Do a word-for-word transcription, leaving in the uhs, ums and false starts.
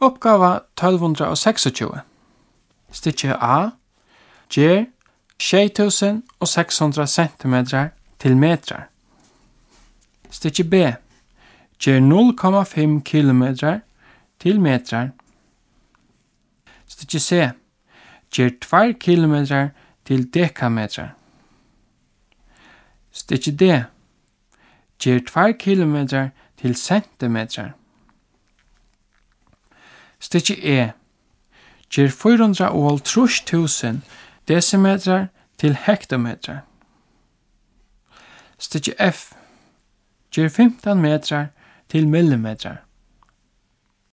Uppgava tolv tjugosex. Stykki A. Ger sjey tusen seks hundrað centimetrar til metrar. Stykki B. Ger null komma fimm kilometrar til metrar. Stykki C. Ger tvær kilometrar til dekametrar. Stykki D. Ger tvær kilometrar til centimetrar. Stykki E. Ger fýra hundrað og hálvtrýss túsund decimetrar til hektometrar. Stykki F. Ger fimtan metrar til millimetrar.